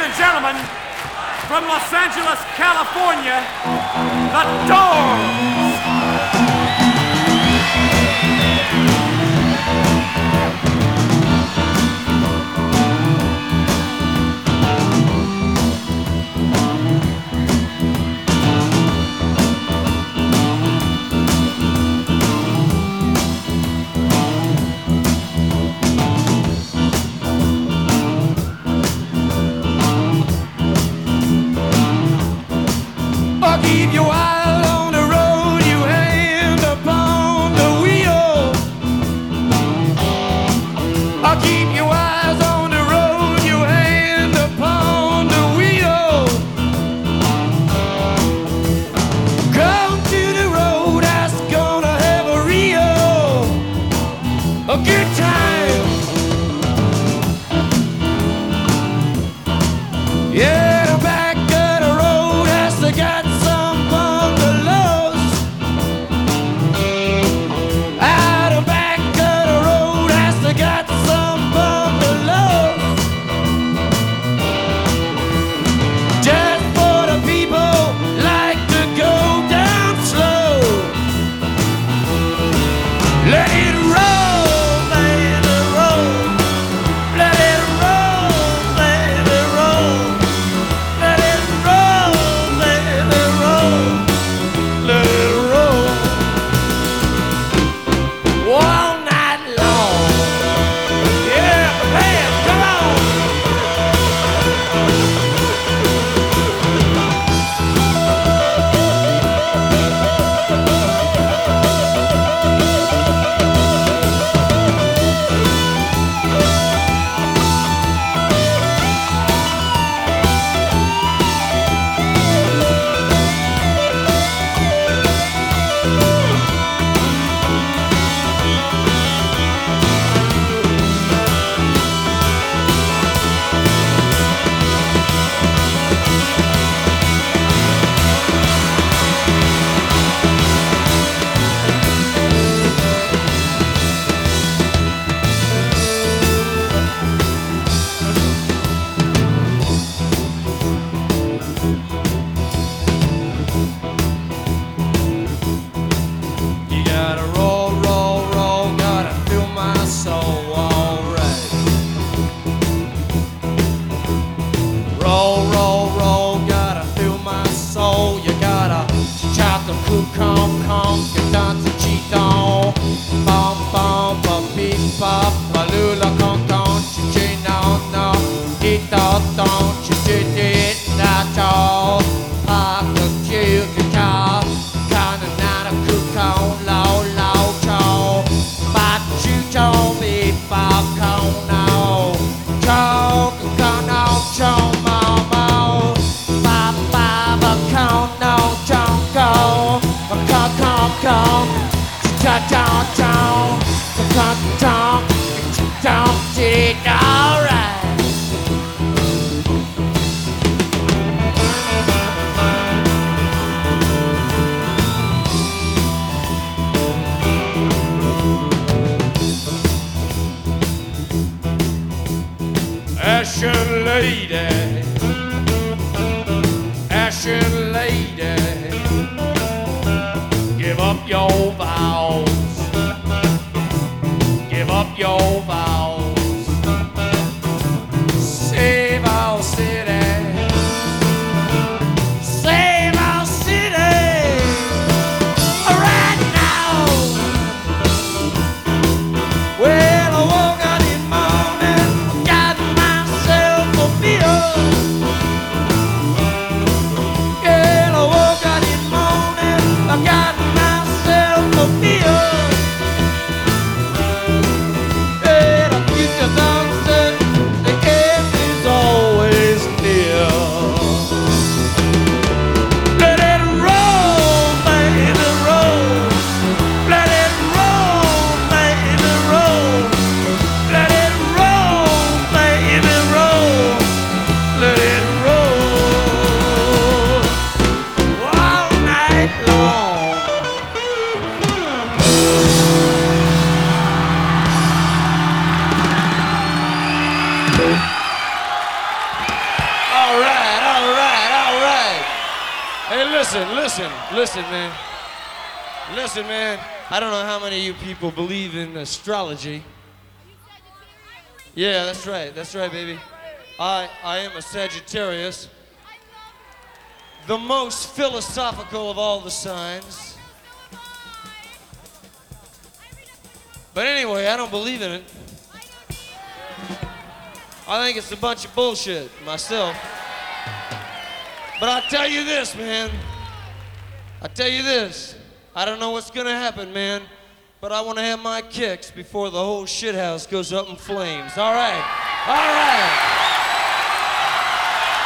and gentlemen, from Los Angeles, California, the Doors. Keep your eye on the road, you hand upon the wheel. I'll keep your eyes on the road, you hand upon the wheel. Come to the road, that's gonna have a good time. Yeah, the back of the road has to get Ashen lady, give up your vows, give up your vows, save our city, save our city, right now. Well, I woke up this morning, got myself a beer. I got myself a beer. Yeah, Listen, man. Listen, man. I don't know how many of you people believe in astrology. Yeah, that's right, baby. I am a Sagittarius. The most philosophical of all the signs. But anyway, I don't believe in it. I think it's a bunch of bullshit myself. But I tell you this, man. I don't know what's gonna happen, man. But I want to have my kicks before the whole shithouse goes up in flames. All right.